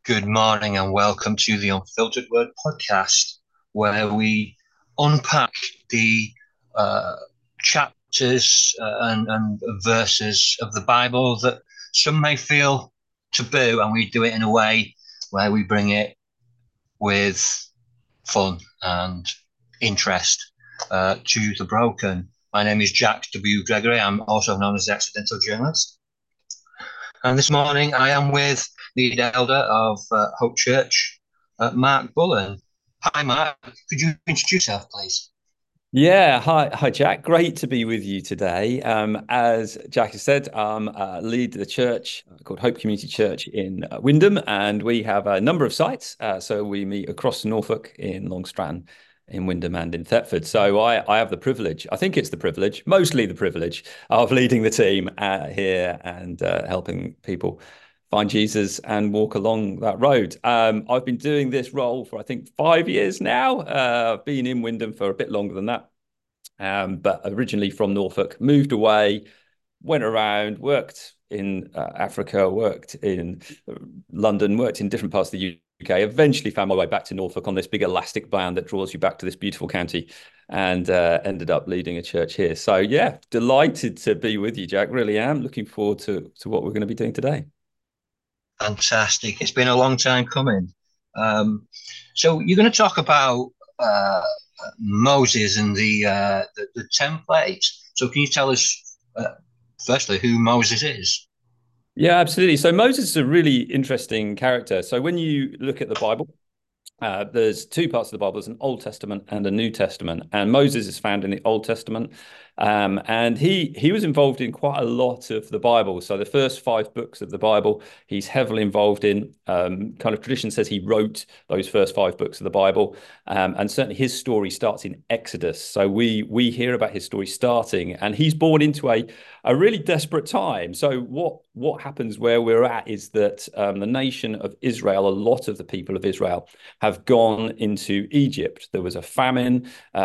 Good morning and welcome to the Unfiltered Word podcast, where we unpack the uh, chapters and verses of the Bible that some may feel taboo, and we do it in a way where we bring it with fun and interest to the broken. My name is Jack W. Gregory. I'm also known as the Accidental Journalist. And this morning I am with the elder of Hope Church, Mark Bullen. Hi, Mark. Could you introduce yourself, please? Yeah, hi, Jack. Great to be with you today. As Jack has said, lead the church called Hope Community Church in Wymondham, and we have a number of sites. So we meet across Norfolk, in Longstrand, in Wymondham, and in Thetford. So I have the privilege, I think it's the privilege, mostly the privilege, of leading the team here and helping people find Jesus and walk along that road. I've been doing this role for, I think, 5 years now. I've been in Wymondham for a bit longer than that, but originally from Norfolk, moved away, went around, worked in Africa, worked in London, worked in different parts of the UK, eventually found my way back to Norfolk on this big elastic band that draws you back to this beautiful county, and ended up leading a church here. So yeah, delighted to be with you, Jack. Really am. Looking forward to what we're going to be doing today. Fantastic. It's been a long time coming. Um, so you're going to talk about Moses and the template. So can you tell us, firstly, who Moses is? Yeah, absolutely. So Moses is a really interesting character. So when you look at the Bible, there's two parts of the Bible. There's an Old Testament and a New Testament, and Moses is found in the Old Testament, and he was involved in quite a lot of the Bible. So the first five books of the Bible, he's heavily involved in. Kind of tradition says he wrote those first five books of the Bible, and certainly his story starts in Exodus. So we hear about his story starting, and he's born into a really desperate time. So what happens where we're at is that the nation of Israel, a lot of the people of Israel, have gone into Egypt. There was a famine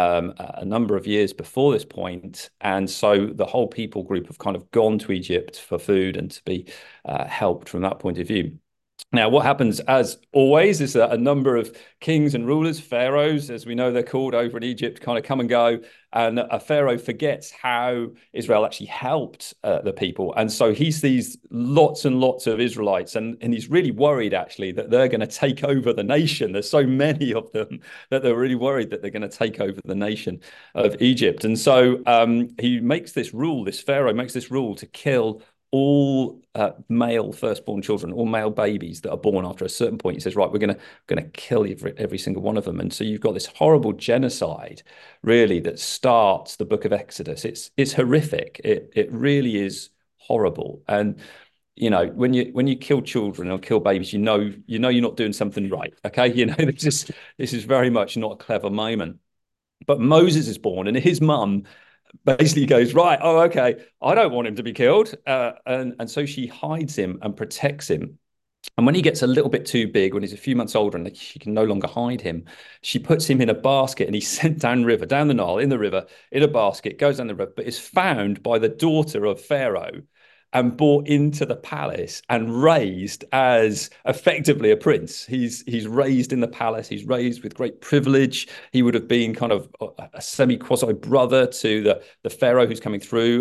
a number of years before this point, and so the whole people group have kind of gone to Egypt for food and to be helped from that point of view. Now, what happens, as always, is that a number of kings and rulers, pharaohs, as we know they're called over in Egypt, kind of come and go. And a pharaoh forgets how Israel actually helped the people. And so he sees lots and lots of Israelites, and he's really worried, actually, that they're going to take over the nation. There's so many of them that they're really worried that they're going to take over the nation of Egypt. And so he makes this rule, this pharaoh makes this rule to kill all male firstborn children, all male babies that are born after a certain point. He says, right, we're going to kill every single one of them. And so you've got this horrible genocide, really, that starts the book of Exodus. It's horrific. It really is horrible. And when you kill children or kill babies, you know you're not doing something right. Okay, this is very much not a clever moment. But Moses is born, and his mum basically goes, right, oh, okay, I don't want him to be killed. And so she hides him and protects him. And when he gets a little bit too big, when he's a few months older and she can no longer hide him, she puts him in a basket and he's sent down the Nile, in the river, in a basket, goes down the river, but is found by the daughter of Pharaoh and brought into the palace and raised as effectively a prince. He's raised in the palace. He's raised with great privilege. He would have been kind of a semi-quasi brother to the pharaoh who's coming through,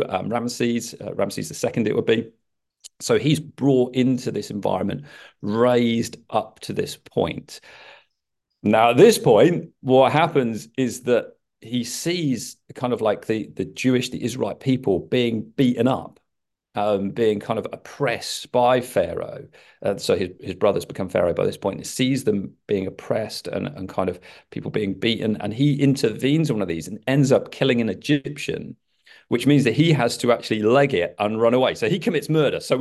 Ramses the second it would be. So he's brought into this environment, raised up to this point. Now, at this point, what happens is that he sees kind of like the Jewish, the Israelite people being beaten up, being kind of oppressed by Pharaoh. So his brothers become Pharaoh by this point. He sees them being oppressed and kind of people being beaten. And he intervenes on one of these and ends up killing an Egyptian, which means that he has to actually leg it and run away. So he commits murder. So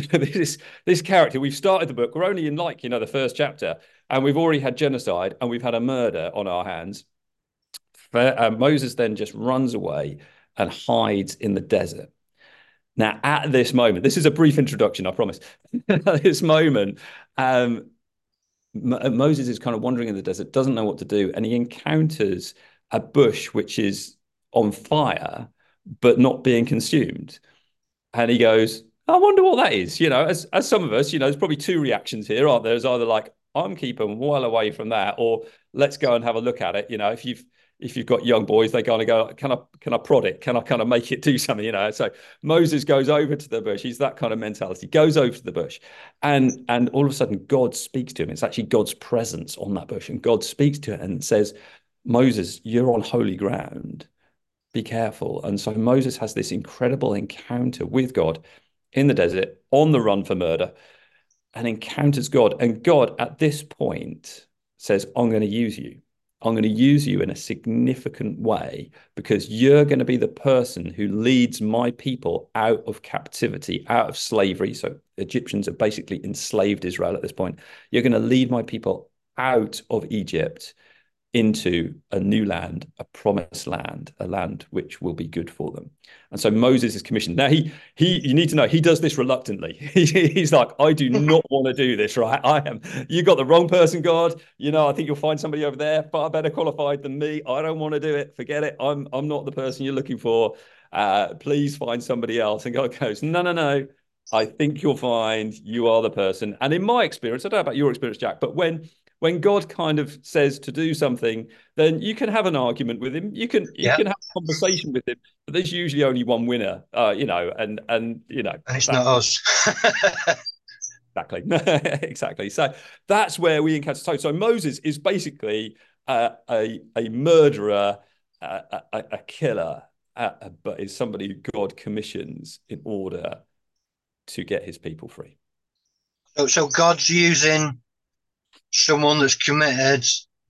this character, we've started the book, we're only in the first chapter, and we've already had genocide and we've had a murder on our hands. Moses then just runs away and hides in the desert. Now, at this moment, this is a brief introduction, I promise. At this moment, um, Moses is kind of wandering in the desert, doesn't know what to do, and he encounters a bush which is on fire, but not being consumed. And he goes, I wonder what that is. As some of us, there's probably two reactions here, aren't there? There's either like, I'm keeping well away from that, or let's go and have a look at it. If you've got young boys, they kind of go, can I prod it? Can I kind of make it do something? So Moses goes over to the bush. He's that kind of mentality. Goes over to the bush, and all of a sudden God speaks to him. It's actually God's presence on that bush, and God speaks to it and says, Moses, you're on holy ground. Be careful. And so Moses has this incredible encounter with God in the desert, on the run for murder, and encounters God. And God, at this point, says, I'm going to use you. I'm going to use you in a significant way because you're going to be the person who leads my people out of captivity, out of slavery. So Egyptians have basically enslaved Israel at this point. You're going to lead my people out of Egypt into a new land, a promised land, a land which will be good for them. And so Moses is commissioned. Now you need to know he does this reluctantly. He's like, I do not want to do this, right? You got the wrong person, God. I think you'll find somebody over there far better qualified than me. I don't want to do it. Forget it. I'm not the person you're looking for. Please find somebody else. And God goes, no, no, no. I think you'll find you are the person. And in my experience, I don't know about your experience, Jack, but when God kind of says to do something, then you can have an argument with him. You can have a conversation with him, but there's usually only one winner, and it's not us. Exactly. Exactly. So that's where we encounter. So Moses is basically a murderer, a killer, but is somebody God commissions in order to get his people free. So God's using someone that's committed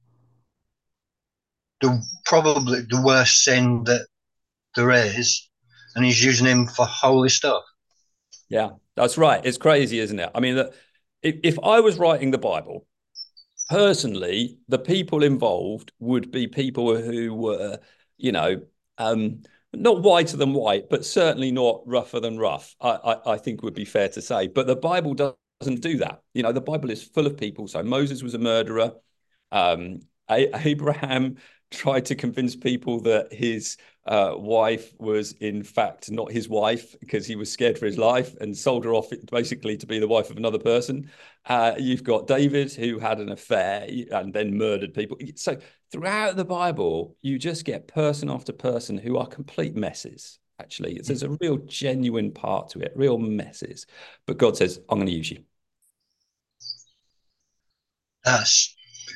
probably the worst sin that there is, and he's using him for holy stuff. Yeah, that's right. It's crazy, isn't it? I mean, if I was writing the Bible, personally, the people involved would be people who were, not whiter than white, but certainly not rougher than rough. I think would be fair to say. But the Bible doesn't do that. The Bible is full of people. So Moses was a murderer. Abraham tried to convince people that his wife was in fact not his wife because he was scared for his life and sold her off basically to be the wife of another person. You've got David who had an affair and then murdered people. So throughout the Bible, you just get person after person who are complete messes. Actually, there's a real genuine part to it, real messes. But God says, I'm going to use you. That's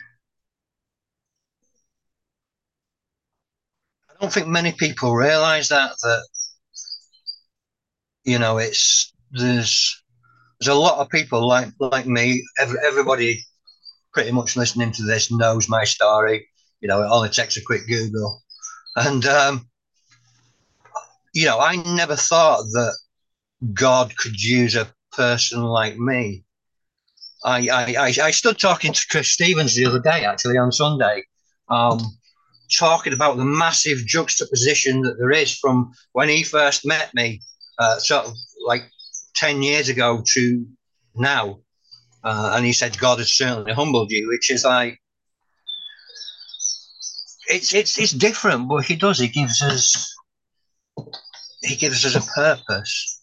I don't think many people realize that it's there's a lot of people like me. Everybody pretty much listening to this knows my story. It only takes a quick Google, and I never thought that God could use a person like me. I stood talking to Chris Stevens the other day, actually on Sunday, talking about the massive juxtaposition that there is from when he first met me, sort of like 10 years ago to now. And he said, God has certainly humbled you, which is like, it's different, but he does. He gives us a purpose.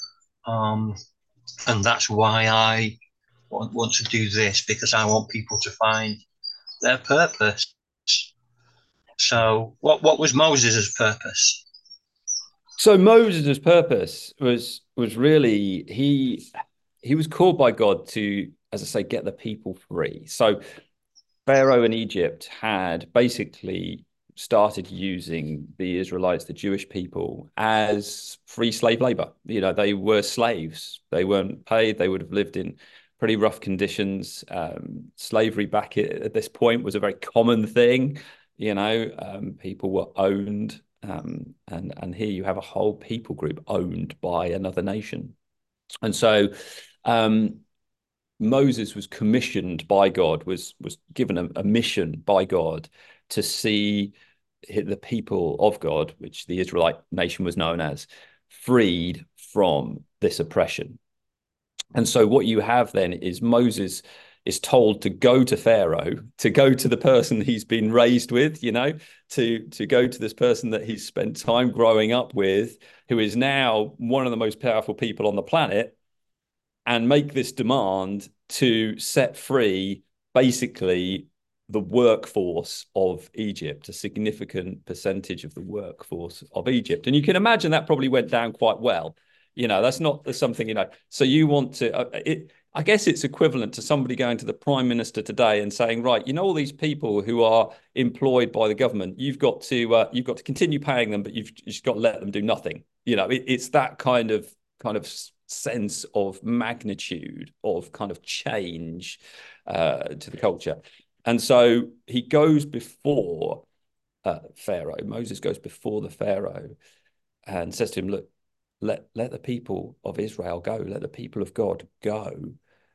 And that's why I want to do this, because I want people to find their purpose. So what was Moses' purpose? So Moses' purpose was really he was called by God to, as I say, get the people free. So Pharaoh in Egypt had basically started using the Israelites, the Jewish people, as free slave labor. They were slaves. They weren't paid. They would have lived in pretty rough conditions. Slavery back at this point was a very common thing. People were owned. And here you have a whole people group owned by another nation. And so Moses was commissioned by God, was given a mission by God to see the people of God, which the Israelite nation was known as, freed from this oppression. And so what you have then is Moses is told to go to Pharaoh, to go to the person he's been raised with, to go to this person that he's spent time growing up with, who is now one of the most powerful people on the planet, and make this demand to set free basically the workforce of Egypt, a significant percentage of the workforce of Egypt. And you can imagine that probably went down quite well. That's not something, so you want to, I guess it's equivalent to somebody going to the prime minister today and saying, right, all these people who are employed by the government, you've got to continue paying them, but you've just got to let them do nothing. It's that kind of sense of magnitude of kind of change to the culture. And so he goes before Pharaoh. Moses goes before the Pharaoh and says to him, look, let the people of Israel go. Let the people of God go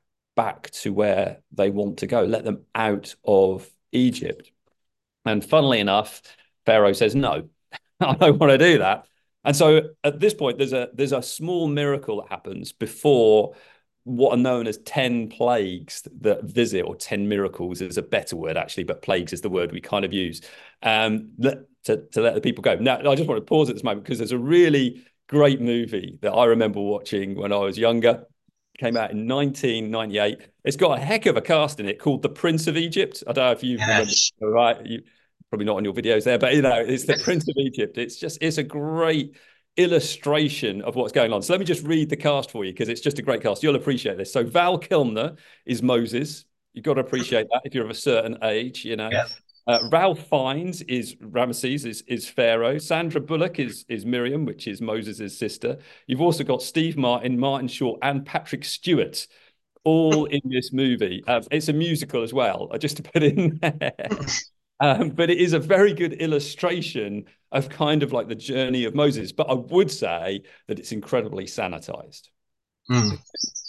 back to where they want to go. Let them out of Egypt. And funnily enough, Pharaoh says, no, I don't want to do that. And so at this point, there's a small miracle that happens before what are known as 10 plagues that visit, or 10 miracles is a better word, actually, but plagues is the word we kind of use, to let the people go. Now, I just want to pause at this moment because there's a really great movie that I remember watching when I was younger. Came out in 1998. It's got a heck of a cast in it called The Prince of Egypt. I don't know if you remember, right? Probably not on your videos there, but it's The Prince of Egypt. It's a great illustration of what's going on. So let me just read the cast for you because it's just a great cast. You'll appreciate this. So Val Kilmer is Moses. You've got to appreciate that if you're of a certain age, Yeah. Ralph Fiennes is Ramesses, is Pharaoh. Sandra Bullock is Miriam, which is Moses' sister. You've also got Steve Martin, Martin Short, and Patrick Stewart, all in this movie. It's a musical as well, just to put in there. But it is a very good illustration of kind of like the journey of Moses. But I would say that it's incredibly sanitized. Mm.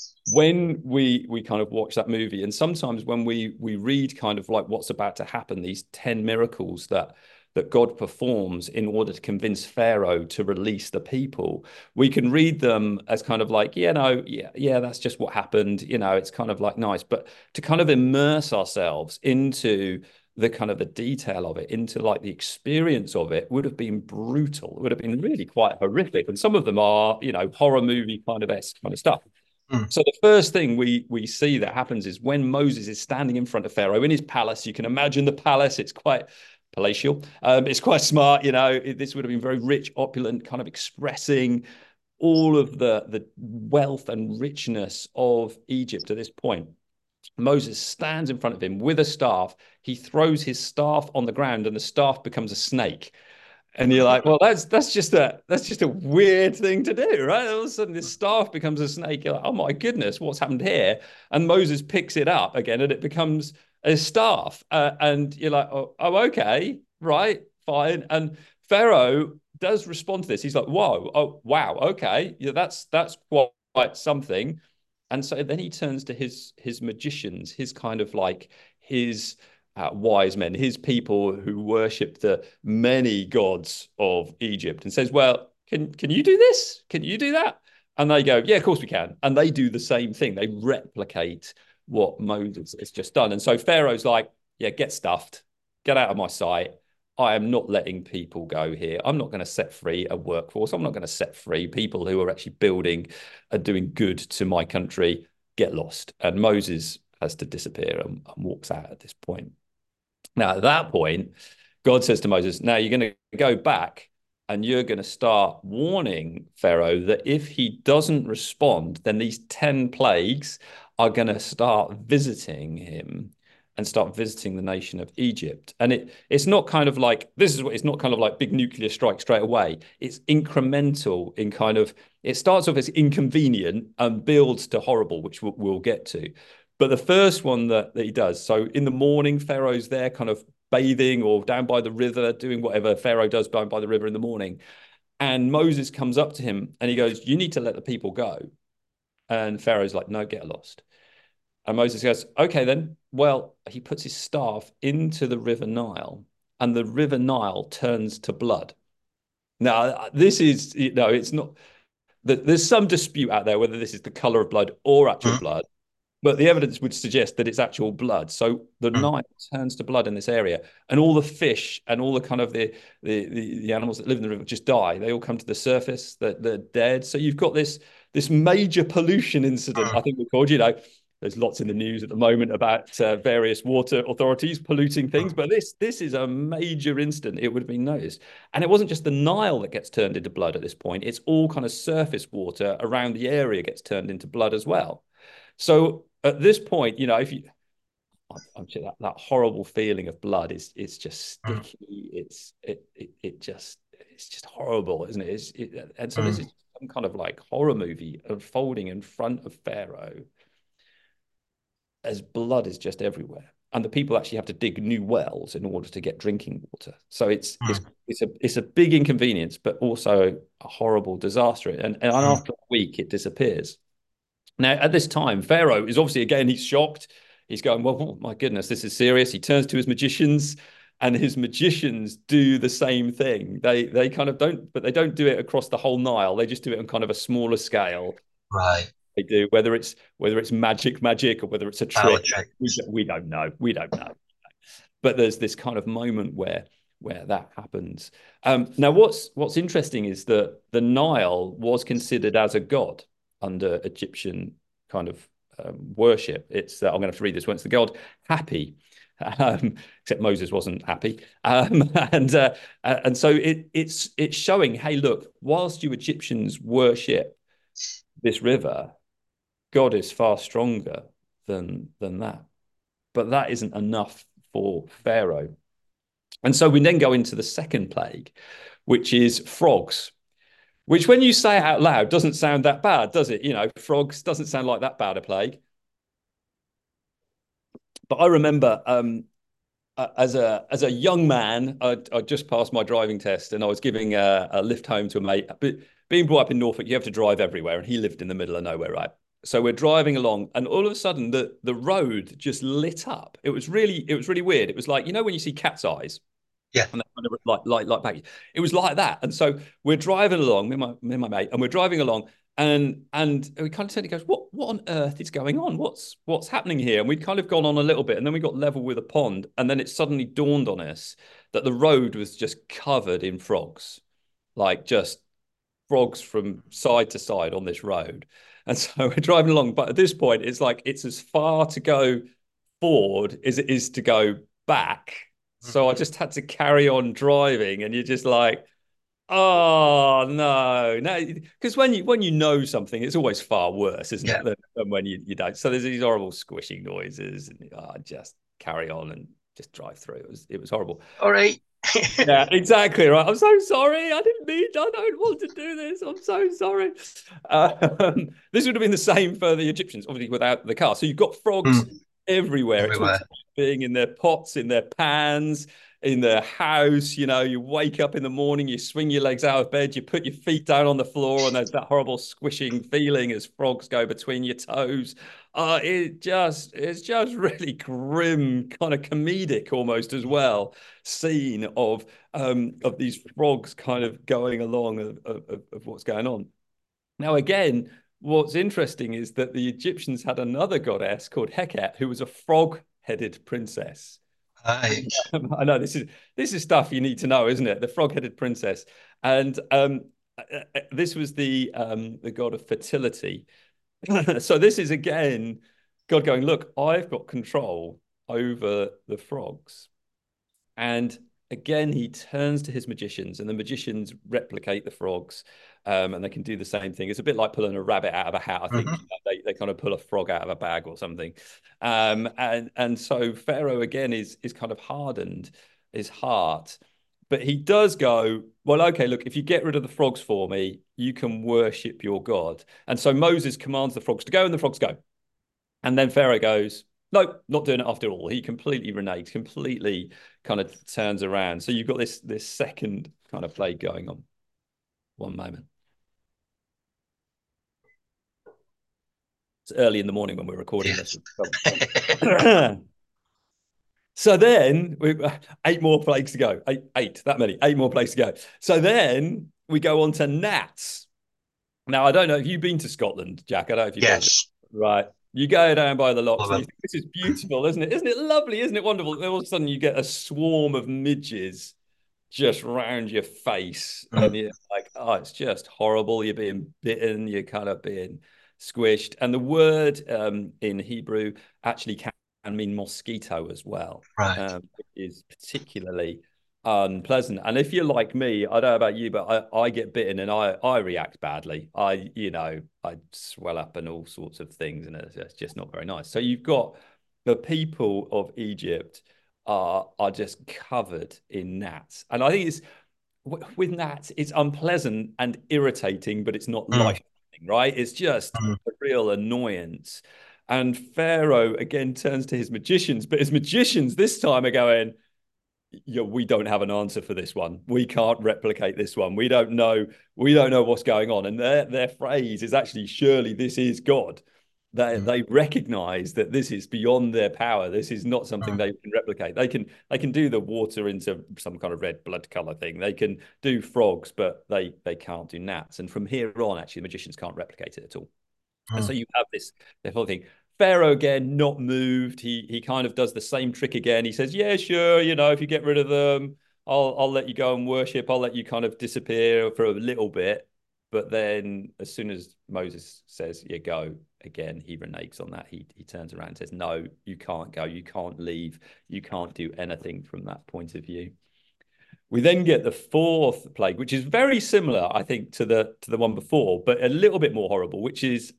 When we kind of watch that movie, and sometimes when we read kind of like what's about to happen, these 10 miracles that God performs in order to convince Pharaoh to release the people, we can read them as kind of like, that's just what happened. It's kind of like nice, but to kind of immerse ourselves into the kind of the detail of it, into like the experience of it, would have been brutal. It would have been really quite horrific. And some of them are, horror movie kind of esque kind of stuff. So the first thing we see that happens is when Moses is standing in front of Pharaoh in his palace. You can imagine the palace. It's quite palatial. It's quite smart. This would have been very rich, opulent, kind of expressing all of the wealth and richness of Egypt at this point. Moses stands in front of him with a staff. He throws his staff on the ground and the staff becomes a snake. And you're like, well, that's just a weird thing to do, right? All of a sudden, this staff becomes a snake. You're like, oh my goodness, what's happened here? And Moses picks it up again, and it becomes a staff. And you're like, oh, okay, right, fine. And Pharaoh does respond to this. He's like, whoa, oh wow, okay, yeah, that's quite something. And so then he turns to his magicians, his kind of like his wise men, his people who worship the many gods of Egypt, and says, well, can you do this? Can you do that? And they go, yeah, of course we can. And they do the same thing. They replicate what Moses has just done. And so Pharaoh's like, yeah, get stuffed, get out of my sight. I am not letting people go here. I'm not going to set free a workforce. I'm not going to set free people who are actually building and doing good to my country. Get lost. And Moses has to disappear and walks out at this point. Now, at that point, God says to Moses, now you're going to go back and you're going to start warning Pharaoh that if he doesn't respond, then these 10 plagues are going to start visiting him and start visiting the nation of Egypt. And it's not kind of like, it's not kind of like big nuclear strike straight away. It's incremental in kind of, it starts off as inconvenient and builds to horrible, which we'll get to. But the first one that he does, so in the morning, Pharaoh's there kind of bathing or down by the river, doing whatever Pharaoh does down by the river in the morning. And Moses comes up to him and he goes, you need to let the people go. And Pharaoh's like, no, get lost. And Moses goes, okay, then. Well, he puts his staff into the River Nile and the River Nile turns to blood. Now, this is, it's not, there's some dispute out there whether this is the color of blood or actual blood. But the evidence would suggest that it's actual blood. So the Mm. Nile turns to blood in this area, and all the fish and all the kind of the animals that live in the river just die. They all come to the surface. They're dead. So you've got this major pollution incident. I Mm. think we're called. There's lots in the news at the moment about various water authorities polluting things, Mm. but this is a major incident. It would have been noticed, and it wasn't just the Nile that gets turned into blood at this point. It's all kind of surface water around the area gets turned into blood as well. So at this point, if you, I'm sure that horrible feeling of blood is just Mm. sticky. It's just horrible, isn't it? And so this Mm. is some kind of like horror movie unfolding in front of Pharaoh as blood is just everywhere. And the people actually have to dig new wells in order to get drinking water. So Mm. it's a big inconvenience, but also a horrible disaster. And Mm. after a week, it disappears. Now, at this time, Pharaoh is obviously, again, he's shocked. He's going, well, oh, my goodness, this is serious. He turns to his magicians, and his magicians do the same thing. They kind of don't, but they don't do it across the whole Nile. They just do it on kind of a smaller scale. Right. They do, whether it's magic, or whether it's a Power trick. We, tricks. we don't know. We don't know. But there's this kind of moment where that happens. Now, what's interesting is that the Nile was considered as a god under Egyptian kind of worship. It's I'm going to have to read this one. It's the god Happy, except Moses wasn't happy, and so it's showing. Hey, look, whilst you Egyptians worship this river, God is far stronger than that. But that isn't enough for Pharaoh. And so we then go into the second plague, which is frogs, which when you say it out loud doesn't sound that bad, does it? Frogs doesn't sound like that bad a plague. But I remember as a young man, I just passed my driving test and I was giving a lift home to a mate. But being brought up in Norfolk, you have to drive everywhere, and he lived in the middle of nowhere, right? So we're driving along, and all of a sudden the road just lit up. It was really weird. It was like when you see cat's eyes, Yeah. and they kind of like back. It was like that. And so we're driving along, me and my mate, and we're driving along, and we kind of turned. He goes, "What on earth is going on? What's happening here?" And we'd kind of gone on a little bit, and then we got level with a pond, and then it suddenly dawned on us that the road was just covered in frogs, like just frogs from side to side on this road. And so we're driving along, but at this point, it's like it's as far to go forward as it is to go back. So I just had to carry on driving, and you're just like, oh no, because when you know something, it's always far worse, isn't Yeah. it, than when you don't. So there's these horrible squishing noises, and just carry on and just drive through. It was horrible. All right. Yeah, exactly right. I'm so sorry. I didn't mean. I don't want to do this. I'm so sorry. This would have been the same for the Egyptians, obviously without the car. So you've got frogs Mm. everywhere. It talks Everywhere. about being in their pots, in their pans, in their house. You wake up in the morning, you swing your legs out of bed, you put your feet down on the floor, and there's that horrible squishing feeling as frogs go between your toes. It's just really grim, kind of comedic almost as well scene of these frogs kind of going along of what's going on. Now, again, what's interesting is that the Egyptians had another goddess called Heket, who was a frog-headed princess. Right. I know this is stuff you need to know, isn't it? The frog-headed princess, and this was the god of fertility. So this is again God going, look, I've got control over the frogs. And again, he turns to his magicians, and the magicians replicate the frogs, and they can do the same thing. It's a bit like pulling a rabbit out of a hat. I think Mm-hmm. they kind of pull a frog out of a bag or something. And so Pharaoh again is kind of hardened his heart, but he does go, well, okay, look, if you get rid of the frogs for me, you can worship your God. And so Moses commands the frogs to go, and the frogs go. And then Pharaoh goes, no, not doing it after all. He completely reneges, completely kind of turns around. So you've got this second kind of play going on. One moment. It's early in the morning when we're recording this. Yes. So then we 8 more plagues to go. That many, 8 more plagues to go. So then we go on to gnats. Now, I don't know if you've been to Scotland, Jack. I don't know if you've heard of it. Yes. Right. You go down by the locks Love and you it. think, this is beautiful, isn't it? Isn't it lovely? Isn't it wonderful? And all of a sudden you get a swarm of midges just round your face. Mm, And you're like, oh, it's just horrible. You're being bitten, you're kind of being squished. And the word in Hebrew actually can mean mosquito as well, right. which is particularly unpleasant. And if you're like me, I don't know about you, but I get bitten and I react badly. I swell up and all sorts of things, and it's just not very nice. So you've got the people of Egypt are just covered in gnats. And I think it's with gnats, it's unpleasant and irritating, but it's not Mm, life-threatening, right? It's just mm, a real annoyance. And Pharaoh again turns to his magicians, but his magicians this time are going, yeah, we don't have an answer for this one. We can't replicate this one. We don't know. We don't know what's going on. And their phrase is actually, surely this is God. mm, They recognize that this is beyond their power. This is not something mm, they can replicate. They can do the water into some kind of red blood color thing. They can do frogs, but they can't do gnats. And from here on, actually, the magicians can't replicate it at all. And so mm, you have this the whole thing. Pharaoh again, not moved. He kind of does the same trick again. He says, "Yeah, sure. If you get rid of them, I'll let you go and worship. I'll let you kind of disappear for a little bit." But then, as soon as Moses says, "Yeah, go," again, he reneges on that. He turns around and says, "No, you can't go. You can't leave. You can't do anything from that point of view." We then get the fourth plague, which is very similar, I think, to the one before, but a little bit more horrible, which is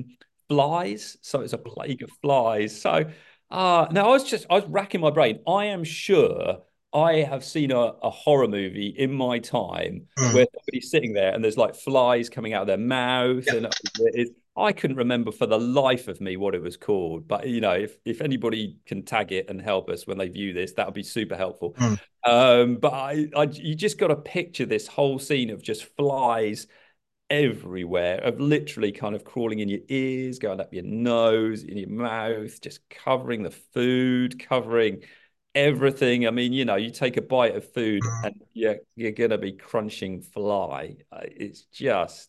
flies. So it's a plague of flies. So now I was racking my brain. I am sure I have seen a horror movie in my time mm. where somebody's sitting there and there's like flies coming out of their mouth, Yeah. and I couldn't remember for the life of me what it was called. But if anybody can tag it and help us when they view this, that would be super helpful. Mm, But you just got to picture this whole scene of just flies everywhere, of literally kind of crawling in your ears, going up your nose, in your mouth, just covering the food, covering everything. I mean, you take a bite of food mm, and you're gonna be crunching fly. It's just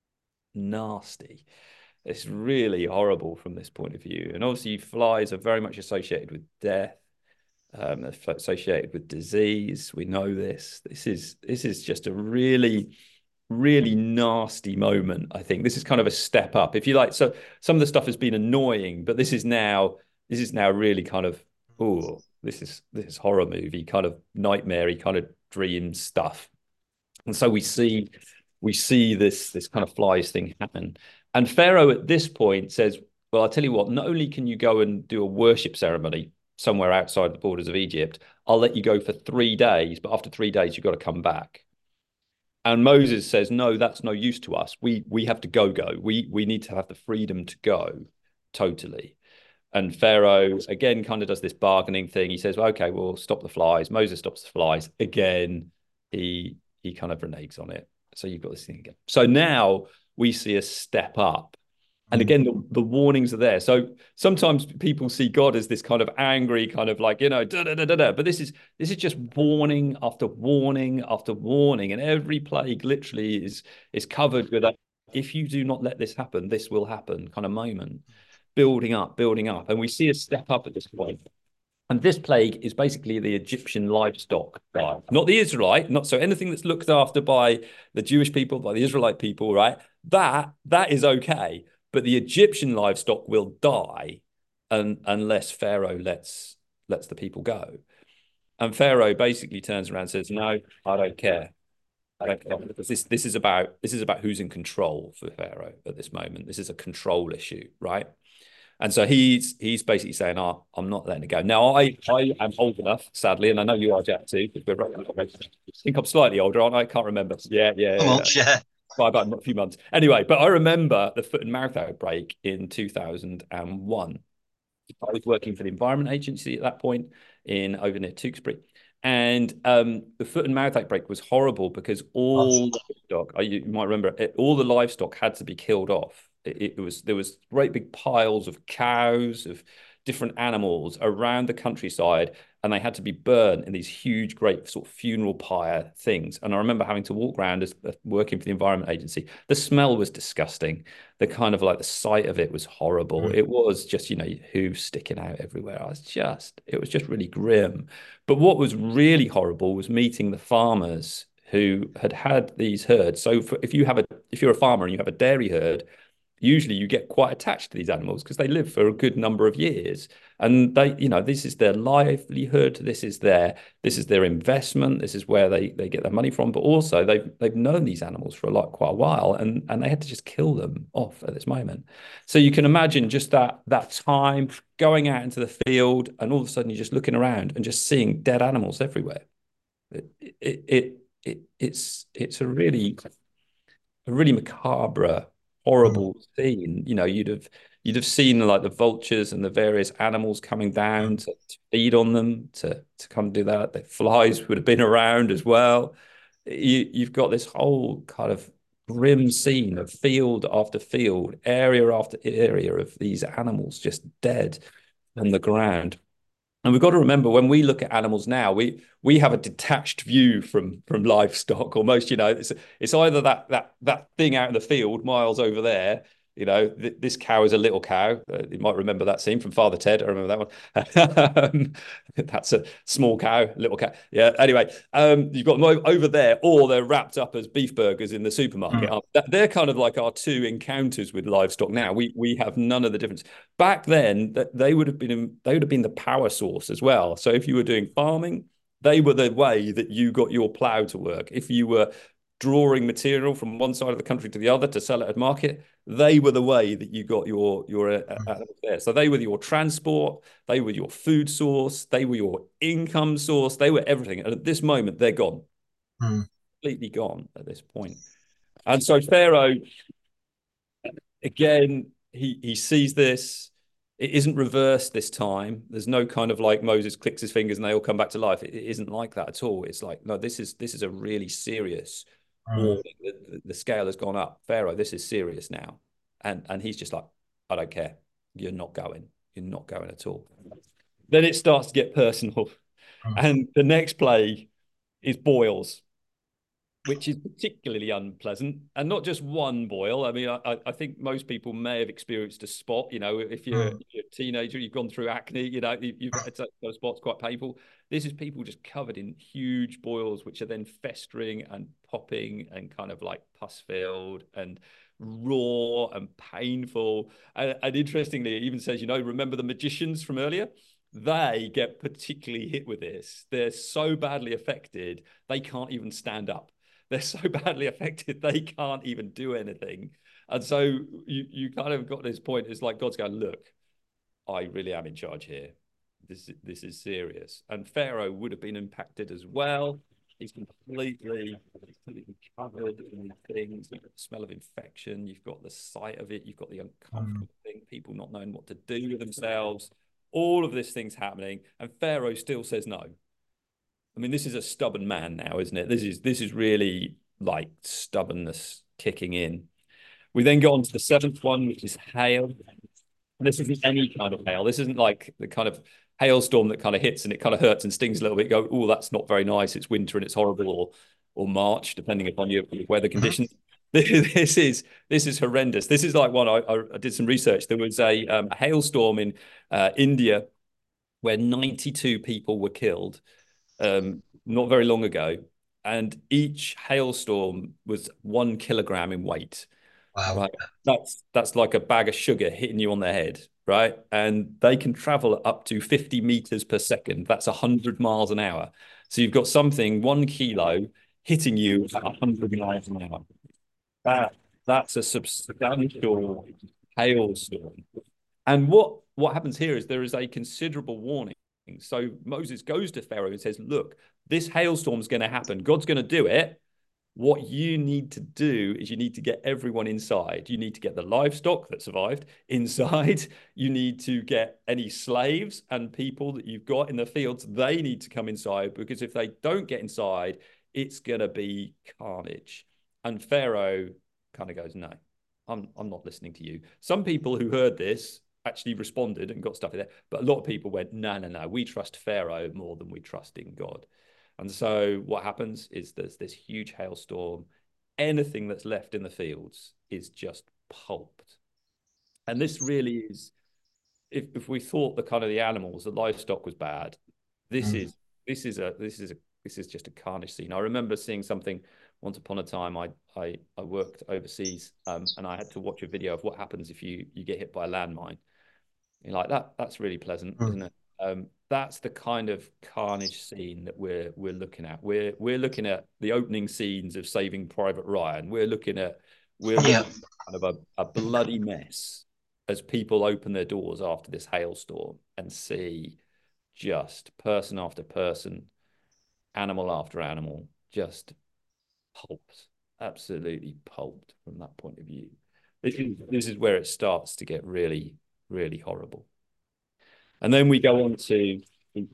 nasty. It's really horrible from this point of view. And obviously, flies are very much associated with death, associated with disease. We know this. This is just a really, really nasty moment. I think this is kind of a step up, if you like. So some of the stuff has been annoying, but this is now really kind of, oh, this is horror movie kind of nightmare kind of dream stuff. And so we see this kind of flies thing happen. And Pharaoh at this point says, well, I'll tell you what, not only can you go and do a worship ceremony somewhere outside the borders of Egypt, I'll let you go for 3 days, but after 3 days, you've got to come back. And Moses says, no, that's no use to us. We have to go. We need to have the freedom to go totally. And Pharaoh again kind of does this bargaining thing. He says, well, okay, we'll stop the flies. Moses stops the flies. Again, he kind of reneges on it. So you've got this thing again. So now we see a step up. And mm, again, the warnings are there. So sometimes people see God as this kind of angry, kind of like, da da da da da. But this is just warning after warning after warning. And every plague literally is covered with a, if you do not let this happen, this will happen kind of moment, building up, building up. And we see a step up at this point. And this plague is basically the Egyptian livestock plague, not the Israelite, not so anything that's looked after by the Jewish people, by the Israelite people, right? That is okay, but the Egyptian livestock will die, unless Pharaoh lets the people go. And Pharaoh basically turns around and says, "No, I don't care. I don't care because this is about who's in control for Pharaoh at this moment. This is a control issue, right?" And so he's basically saying, "Oh, I'm not letting it go." Now, I am old enough, sadly, and I know you are, Jack, too, because I think I'm slightly older, aren't I? I can't remember. Yeah, yeah, come on, yeah. yeah. By about a few months. Anyway, but I remember the foot and mouth outbreak in 2001. I was working for the Environment Agency at that point in over near Tewkesbury. And the foot and mouth outbreak was horrible because all livestock, you might remember, all the livestock had to be killed off. There was great big piles of cows, of different animals around the countryside, and they had to be burnt in these huge, great sort of funeral pyre things. And I remember having to walk around as working for the Environment Agency. The smell was disgusting. The kind of like the sight of it was horrible. Mm. It was just, hooves sticking out everywhere. It was just really grim. But what was really horrible was meeting the farmers who had these herds. So if you're a farmer and you have a dairy herd, usually you get quite attached to these animals because they live for a good number of years, and this is their livelihood, this is their investment, this is where they get their money from. But also they've known these animals for quite a while, and they had to just kill them off at this moment. So you can imagine just that time going out into the field, and all of a sudden you're just looking around and just seeing dead animals everywhere. It's a really macabre, Mm. horrible scene. You'd have seen like the vultures and the various animals coming down to feed on them, to come do that. The flies would have been around as well. You've got this whole kind of grim scene of field after field, area after area of these animals just dead on the ground. And we've got to remember, when we look at animals now, we have a detached view from livestock almost. It's either that thing out in the field miles over there. This cow is a little cow. You might remember that scene from Father Ted. I remember that one. That's a small cow, little cow. Yeah. Anyway, you've got them over there, or they're wrapped up as beef burgers in the supermarket. Mm. They're kind of like our two encounters with livestock now. We have none of the difference. Back then, they would have been the power source as well. So if you were doing farming, they were the way that you got your plow to work. If you were drawing material from one side of the country to the other to sell it at market, they were the way that you got your animals there. So they were your transport, they were your food source, they were your income source, they were everything. And at this moment, they're gone, Mm. completely gone at this point. And so Pharaoh, again, he sees this. It isn't reversed this time. There's no kind of like Moses clicks his fingers and they all come back to life. It isn't like that at all. It's like, no, this is a really serious Mm. warning. The scale has gone up. Pharaoh, this is serious now. And he's just like, I don't care. You're not going. You're not going at all. Then it starts to get personal. Mm. And the next plague is boils, which is particularly unpleasant, and not just one boil. I mean, I think most people may have experienced a spot. If you're, Mm. if you're a teenager, you've gone through acne. You've had those spots quite painful. This is people just covered in huge boils, which are then festering and popping and kind of like pus filled and raw and painful. And interestingly, it even says, remember the magicians from earlier? They get particularly hit with this. They're so badly affected, they can't even stand up. They're so badly affected they can't even do anything. And so you kind of got this point. It's like God's going, look, I really am in charge here. This is serious. And Pharaoh would have been impacted as well. He's completely covered in things. You've got the smell of infection. You've got the sight of it. You've got the Mm. uncomfortable thing. People not knowing what to do with themselves. All of this thing's happening, and Pharaoh still says no. I mean, this is a stubborn man now, isn't it? This is really like stubbornness kicking in. We then go on to the seventh one, which is hail. And this isn't any kind of hail. This isn't like the kind of hailstorm that kind of hits and it kind of hurts and stings a little bit. You go, oh, that's not very nice. It's winter and it's horrible, or March, depending upon your weather Mhm. conditions. This is horrendous. This is like one I did some research. There was a hailstorm in India where 92 people were killed not very long ago, and each hailstorm was 1 kilogram in weight. Wow. Right, that's like a bag of sugar hitting you on the head, right? And they can travel up to 50 meters per second. That's 100 miles an hour. So you've got something 1 kilo hitting you at 100 miles an hour. That that's a substantial hailstorm. And what happens here is there is a considerable warning. So Moses goes to Pharaoh and says, look, this hailstorm's going to happen. God's going to do it. What you need to do is you need to get everyone inside. You need to get the livestock that survived inside. You need to get any slaves and people that you've got in the fields. They need to come inside, because if they don't get inside, it's going to be carnage. And Pharaoh kind of goes, no, I'm not listening to you. Some people who heard this actually responded and got stuff in there. But a lot of people went, no, no, no, we trust Pharaoh more than we trust in God. And so what happens is there's this huge hailstorm. Anything that's left in the fields is just pulped. And this really is, if we thought the kind of the animals, the livestock was bad, this Mm. is just a carnage scene. I remember seeing something once upon a time. I worked overseas, and I had to watch a video of what happens if you get hit by a landmine. You're like, that's really pleasant, Mm. isn't it? That's the kind of carnage scene that we're looking at. We're looking at the opening scenes of Saving Private Ryan. We're looking Yeah. at kind of a bloody mess as people open their doors after this hailstorm and see just person after person, animal after animal, just pulped, absolutely pulped from that point of view. This is where it starts to get really, really horrible. And then we go on to the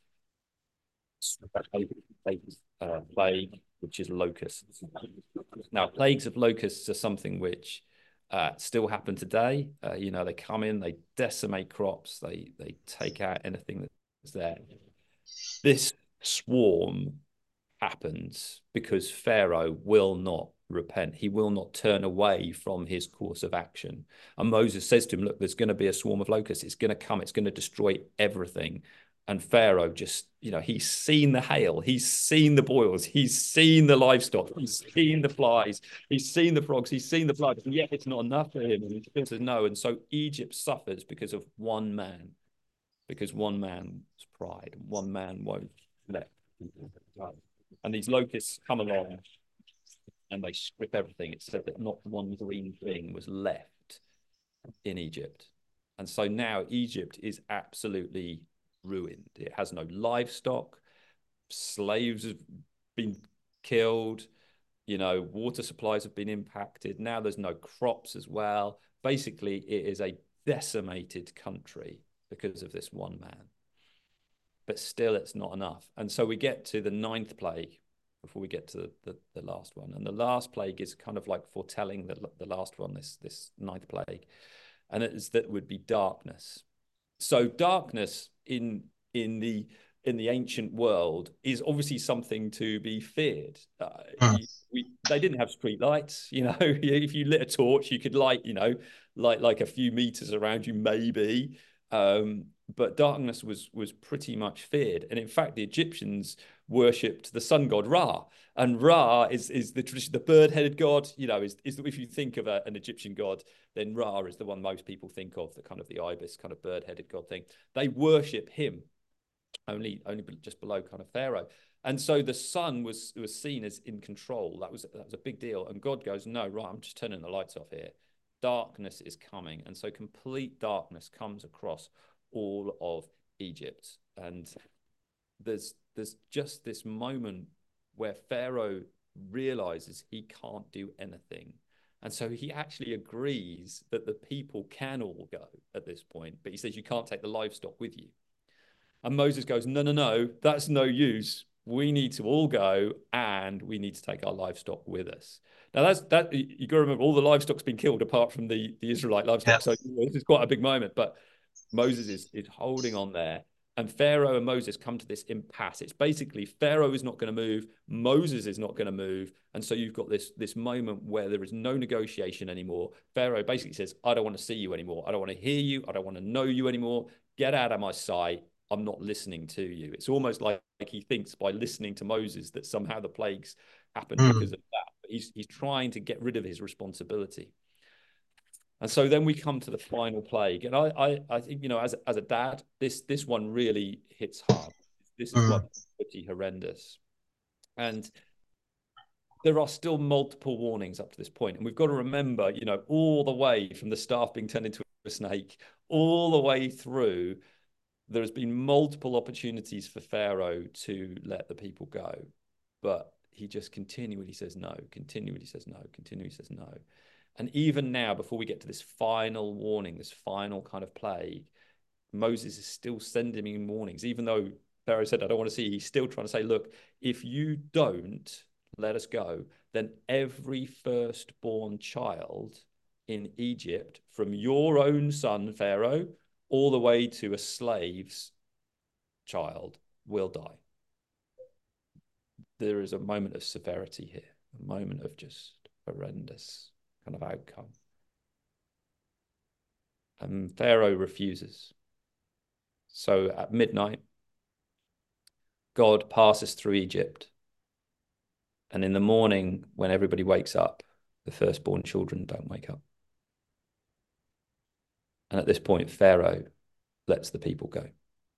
plague, which is locusts. Now, plagues of locusts are something which still happen today. They come in, they decimate crops, they take out anything that's there. This swarm happens because Pharaoh will not repent. He will not turn away from his course of action. And Moses says to him, look, there's going to be a swarm of locusts. It's going to come. It's going to destroy everything. And Pharaoh just, he's seen the hail. He's seen the boils. He's seen the livestock. He's seen the flies. He's seen the frogs. He's seen the blood. And yet it's not enough for him. And he says no. And so Egypt suffers because of one man, because one man's pride. One man won't let. And these locusts come along and they strip everything. It said that not one green thing was left in Egypt. And so now Egypt is absolutely ruined. It has no livestock. Slaves have been killed. Water supplies have been impacted. Now there's no crops as well. Basically, it is a decimated country because of this one man. But still, it's not enough. And so we get to the 9th plague before we get to the last one. And the last plague is kind of like foretelling the last one, this 9th plague. And that would be darkness. So darkness in the ancient world is obviously something to be feared. Mm. They didn't have street lights. If you lit a torch, you could light like a few meters around you, maybe. But darkness was pretty much feared. And in fact, the Egyptians worshipped the sun god Ra. And Ra is the tradition, the bird-headed god, is if you think of an Egyptian god, then Ra is the one most people think of, the kind of the ibis kind of bird-headed god thing. They worship him only just below kind of Pharaoh. And so the sun was seen as in control. That was a big deal. And God goes, no, right, I'm just turning the lights off here. Darkness is coming. And so complete darkness comes across all of Egypt. And there's just this moment where Pharaoh realizes he can't do anything. And so he actually agrees that the people can all go at this point, but he says, you can't take the livestock with you. And Moses goes, no, no, no, that's no use. We need to all go and we need to take our livestock with us. Now you got to remember, all the livestock's been killed apart from the Israelite livestock. Yeah. So this is quite a big moment, but Moses is holding on there. And Pharaoh and Moses come to this impasse. It's basically Pharaoh is not going to move, Moses is not going to move. And so you've got this moment where there is no negotiation anymore. Pharaoh basically says, I don't want to see you anymore. I don't want to hear you. I don't want to know you anymore. Get out of my sight. I'm not listening to you. It's almost like he thinks by listening to Moses that somehow the plagues happened because of that. But he's trying to get rid of his responsibility. And so then we come to the final plague. And I think, as a dad, this one really hits hard. This is one pretty horrendous. And there are still multiple warnings up to this point. And we've got to remember, all the way from the staff being turned into a snake, all the way through, there has been multiple opportunities for Pharaoh to let the people go. But he just continually says no, continually says no, continually says no. And even now, before we get to this final warning, this final kind of plague, Moses is still sending him warnings. Even though Pharaoh said, I don't want to see you, he's still trying to say, look, if you don't let us go, then every firstborn child in Egypt, from your own son, Pharaoh, all the way to a slave's child, will die. There is a moment of severity here, a moment of just horrendous kind of outcome. And Pharaoh refuses. So at midnight, God passes through Egypt. And in the morning, when everybody wakes up, the firstborn children don't wake up. And at this point, Pharaoh lets the people go.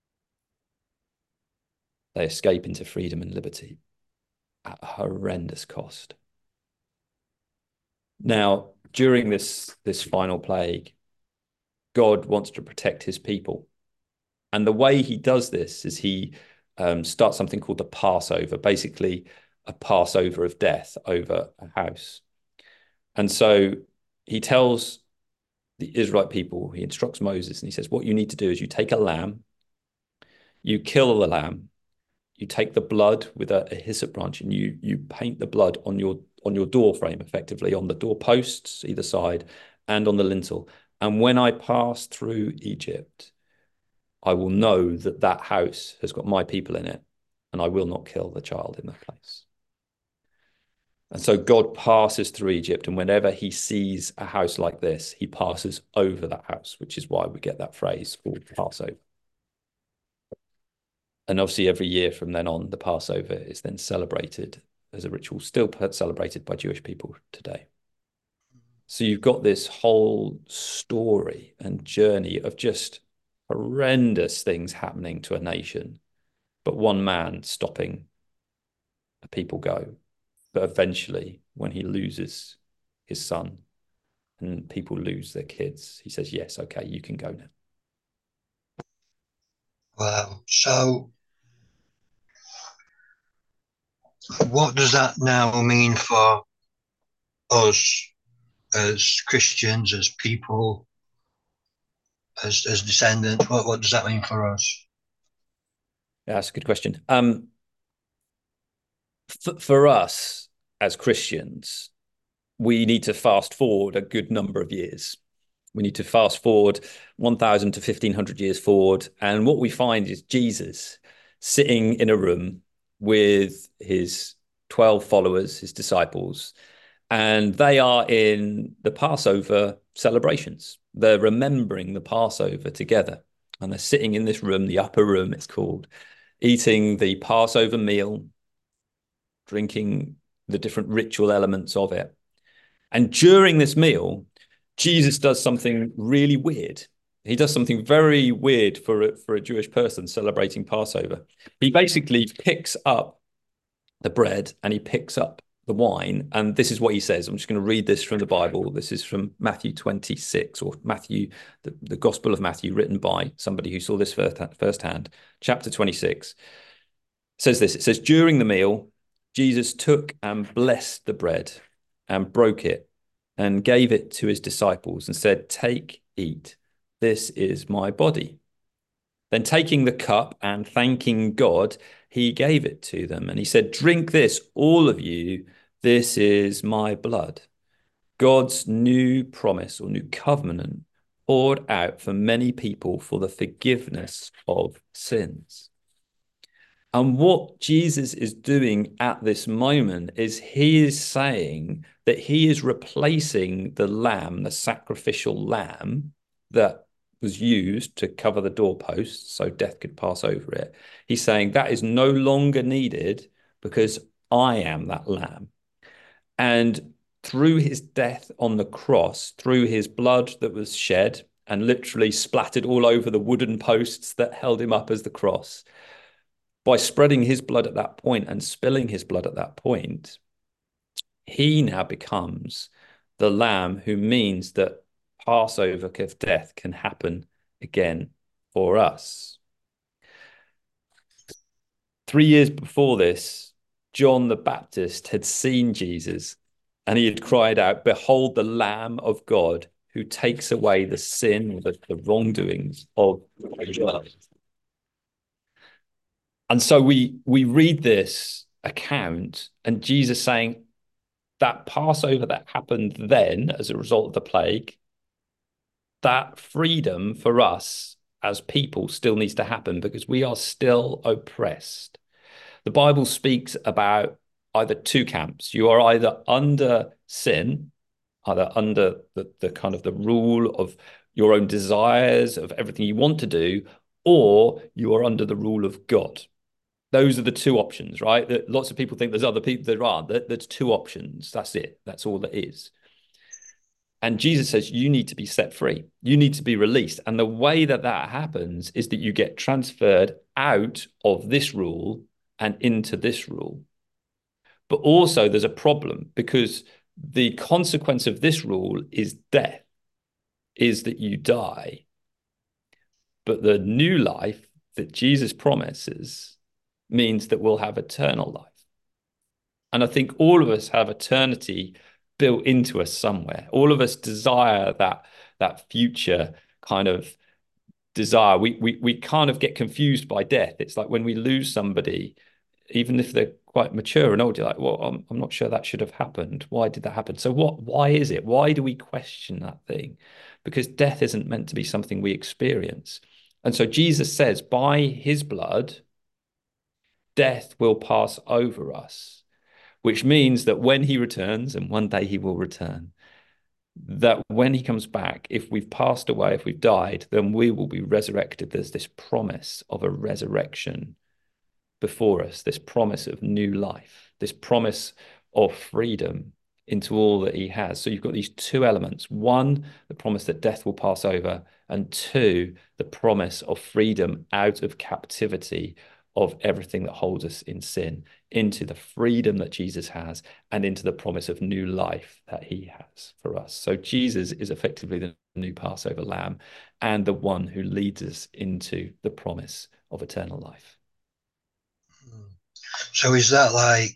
They escape into freedom and liberty at a horrendous cost. Now, during this final plague, God wants to protect his people. And the way he does this is he starts something called the Passover, basically a Passover of death over a house. And so he tells the Israelite people, he instructs Moses, and he says, what you need to do is you take a lamb, you kill the lamb, you take the blood with a hyssop branch, and you paint the blood on your door frame, effectively, on the doorposts either side and on the lintel. And when I pass through Egypt, I will know that that house has got my people in it, and I will not kill the child in that place. And so God passes through Egypt, and whenever he sees a house like this, he passes over that house, which is why we get that phrase called Passover. And obviously every year from then on, the Passover is then celebrated as a ritual, still celebrated by Jewish people today. So you've got this whole story and journey of just horrendous things happening to a nation, but one man stopping a people go. But eventually, when he loses his son and people lose their kids, he says, yes, okay, you can go now. Wow. So what does that now mean for us as Christians, as people, as descendants? What does that mean for us? Yeah, that's a good question. For us as Christians, we need to fast forward a good number of years. We need to fast forward 1,000 to 1,500 years forward. And what we find is Jesus sitting in a room with his 12 followers, his disciples, and they are in the Passover celebrations. They're remembering the Passover together. And they're sitting in this room, the upper room it's called, eating the Passover meal, drinking the different ritual elements of it. And during this meal, Jesus does something really weird. He does something very weird for a Jewish person celebrating Passover. He basically picks up the bread and he picks up the wine. And this is what he says. I'm just going to read this from the Bible. This is from Matthew 26, or Matthew, the Gospel of Matthew, written by somebody who saw this firsthand. Chapter 26 says this. It says, during the meal, Jesus took and blessed the bread and broke it and gave it to his disciples and said, take, eat, this is my body. Then taking the cup and thanking God, he gave it to them. And he said, drink this, all of you, this is my blood. God's new promise or new covenant poured out for many people for the forgiveness of sins. And what Jesus is doing at this moment is he is saying that he is replacing the lamb, the sacrificial lamb that was used to cover the doorposts so death could pass over it. He's saying that is no longer needed because I am that lamb. And through his death on the cross, through his blood that was shed and literally splattered all over the wooden posts that held him up as the cross, by spreading his blood at that point and spilling his blood at that point, he now becomes the lamb who means that Passover of death can happen again for us. 3 years before this, John the Baptist had seen Jesus and he had cried out, behold the Lamb of God who takes away the sin, the wrongdoings of the world. And so we read this account and Jesus saying, that Passover that happened then as a result of the plague, that freedom for us as people still needs to happen because we are still oppressed. The Bible speaks about either two camps. You are either under sin, either under the kind of the rule of your own desires, of everything you want to do, or you are under the rule of God. Those are the two options, right? That lots of people think there's other people. There aren't. There's two options. That's it. That's all there is. And Jesus says you need to be set free. You need to be released. And the way that that happens is that you get transferred out of this rule and into this rule. But also there's a problem because the consequence of this rule is death, is that you die. But the new life that Jesus promises means that we'll have eternal life. And I think all of us have eternity built into us somewhere. All of us desire that future kind of desire. We kind of get confused by death. It's like when we lose somebody, even if they're quite mature and old, you're like, well, I'm not sure that should have happened. Why did that happen? So why is it? Why do we question that thing? Because death isn't meant to be something we experience. And so Jesus says, by his blood, death will pass over us, which means that when he returns, and one day he will return, that when he comes back, if we've passed away, if we've died, then we will be resurrected. There's this promise of a resurrection before us, this promise of new life, this promise of freedom into all that he has. So you've got these two elements. One, the promise that death will pass over, and two, the promise of freedom out of captivity of everything that holds us in sin, into the freedom that Jesus has, and into the promise of new life that he has for us. So Jesus is effectively the new Passover lamb and the one who leads us into the promise of eternal life. So is that like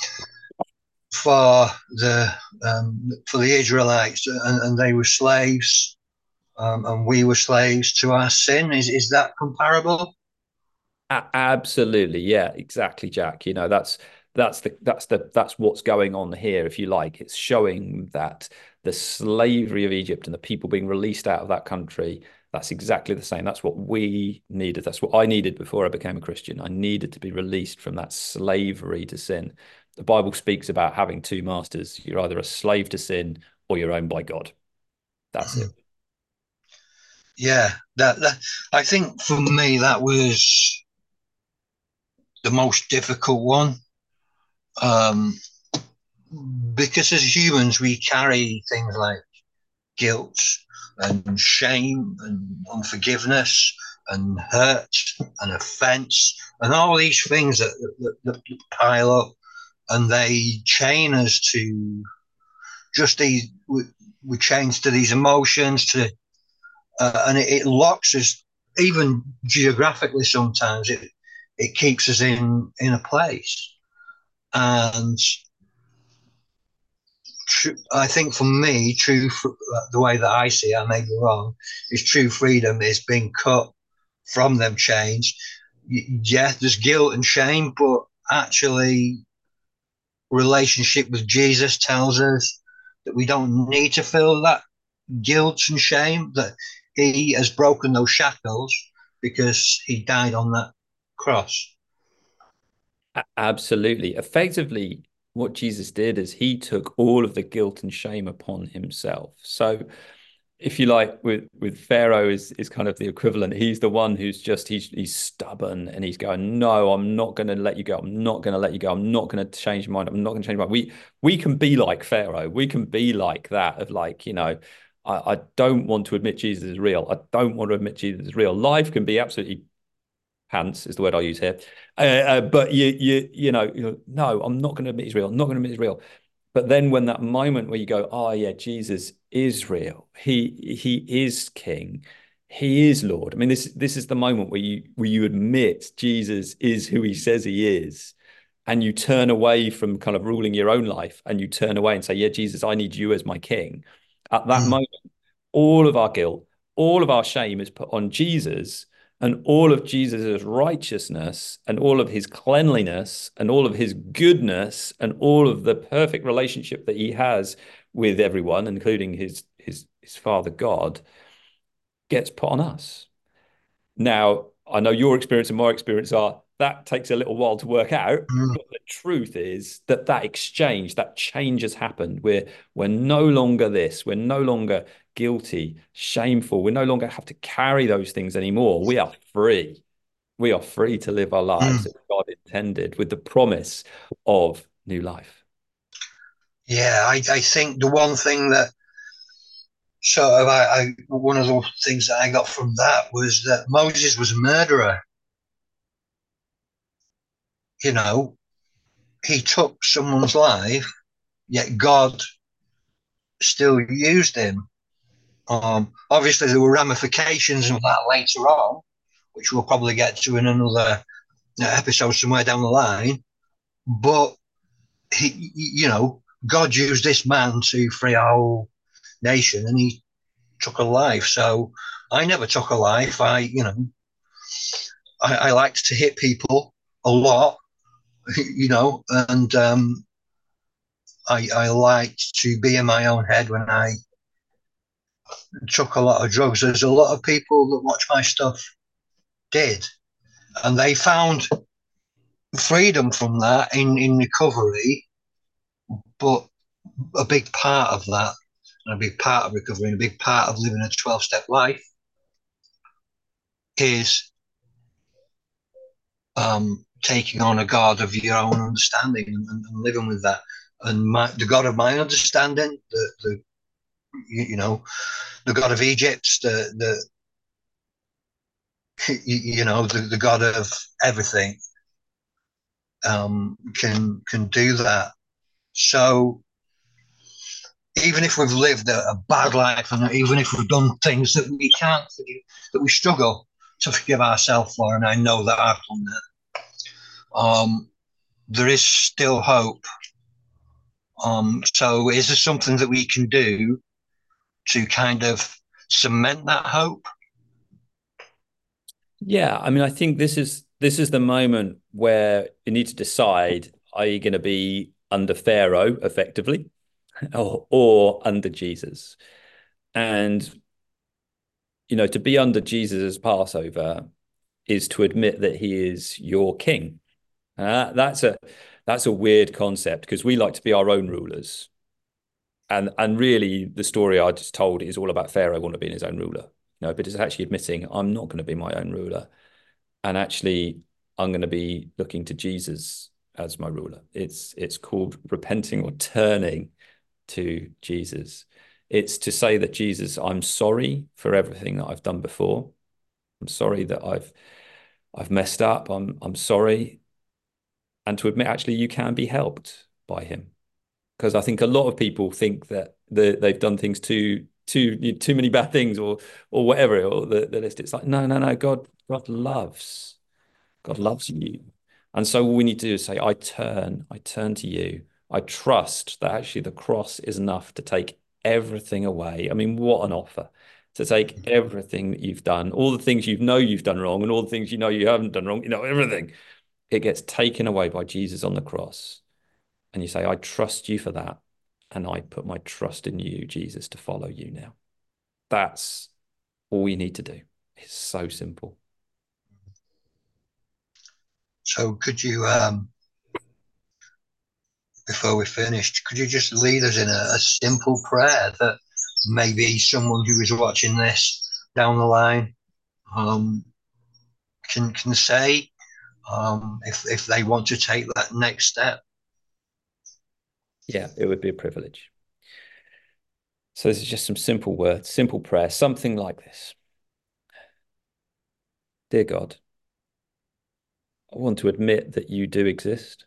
for the Israelites, and they were slaves, and we were slaves to our sin? Is that comparable? Absolutely, yeah, exactly, Jack. You know, that's what's going on here, if you like. It's showing that the slavery of Egypt and the people being released out of that country, that's exactly the same. That's what we needed. That's what I needed before I became a Christian. I needed to be released from that slavery to sin. The Bible speaks about having two masters. You're either a slave to sin or you're owned by God. That's it. Yeah, that I think for me that was the most difficult one, um, because as humans we carry things like guilt and shame and unforgiveness and hurt and offense and all these things that pile up, and they chain us to just these. We change to these emotions, to and it locks us, even geographically. Sometimes it keeps us in a place. And I think for me, the way that I see it, I may be wrong, is true freedom is being cut from them chains. Yeah, there's guilt and shame, but actually, relationship with Jesus tells us that we don't need to feel that guilt and shame, that he has broken those shackles because he died on that cross. Absolutely. Effectively, what Jesus did is he took all of the guilt and shame upon himself. So, if you like, with Pharaoh is kind of the equivalent. He's the one who's just he's stubborn and he's going, no, I'm not going to let you go. I'm not going to let you go. I'm not going to change my mind. I'm not going to change my mind. We can be like Pharaoh. We can be like that of like, you know, I don't want to admit Jesus is real. I don't want to admit Jesus is real. Life can be absolutely pants is the word I'll use here. But you know, no, I'm not going to admit he's real. I'm not going to admit he's real. But then when that moment where you go, oh yeah, Jesus is real. He is King. He is Lord. I mean, this is the moment where you admit Jesus is who he says he is. And you turn away from kind of ruling your own life and you turn away and say, yeah, Jesus, I need you as my king. At that moment, all of our guilt, all of our shame is put on Jesus. And all of Jesus' righteousness and all of his cleanliness and all of his goodness and all of the perfect relationship that he has with everyone, including his Father God, gets put on us. Now, I know your experience and my experience are that takes a little while to work out, Mm. but the truth is that that exchange, that change has happened. We're no longer this. We're no longer guilty, shameful. We no longer have to carry those things anymore. We are free. We are free to live our lives Mm. as God intended, with the promise of new life. Yeah, I think the one thing that sort of one of the things that I got from that was that Moses was a murderer. You know, he took someone's life, yet God still used him. Obviously, there were ramifications of that later on, which we'll probably get to in another episode somewhere down the line. But God used this man to free our whole nation, and he took a life. So I never took a life. I liked to hit people a lot, and I liked to be in my own head when I took a lot of drugs. There's a lot of people that watch my stuff did, and they found freedom from that in recovery. But a big part of that, and a big part of recovery, and a big part of living a 12-step life is taking on a God of your own understanding and living with that. And the God of my understanding, you know, the God of Egypt, the God of everything, can do that. So even if we've lived a bad life, and even if we've done things that we can't forgive, that we struggle to forgive ourselves for, and I know that I've done that, there is still hope. So is there something that we can do to kind of cement that hope? Yeah, I mean, I think this is the moment where you need to decide: are you going to be under Pharaoh effectively, or under Jesus? And to be under Jesus as Passover is to admit that he is your king. That's a weird concept because we like to be our own rulers. And really the story I just told is all about Pharaoh wanting to be his own ruler. But it's actually admitting I'm not going to be my own ruler. And actually I'm going to be looking to Jesus as my ruler. It's called repenting or turning to Jesus. It's to say that Jesus, I'm sorry for everything that I've done before. I'm sorry that I've messed up. I'm sorry. And to admit actually you can be helped by him. Because I think a lot of people think that they've done things too many bad things or whatever, or the list. It's like, no, no, no. God loves you. And so all we need to do is say, I turn to you. I trust that actually the cross is enough to take everything away. I mean, what an offer to take everything that you've done, all the things you've done wrong, and all the things you haven't done wrong, everything. It gets taken away by Jesus on the cross. And you say, I trust you for that. And I put my trust in you, Jesus, to follow you now. That's all we need to do. It's so simple. So could you, before we finished, could you just lead us in a simple prayer that maybe someone who is watching this down the line um, can say if they want to take that next step? Yeah, it would be a privilege. So this is just some simple words, simple prayer, something like this. Dear God, I want to admit that you do exist.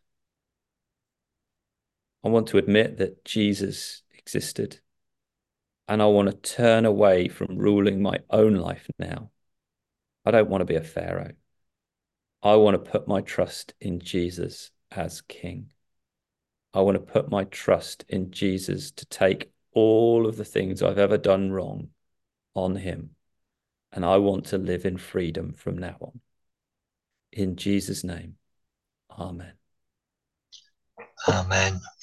I want to admit that Jesus existed. And I want to turn away from ruling my own life now. I don't want to be a Pharaoh. I want to put my trust in Jesus as King. I want to put my trust in Jesus to take all of the things I've ever done wrong on him and I want to live in freedom from now on. In Jesus' name, amen. Amen.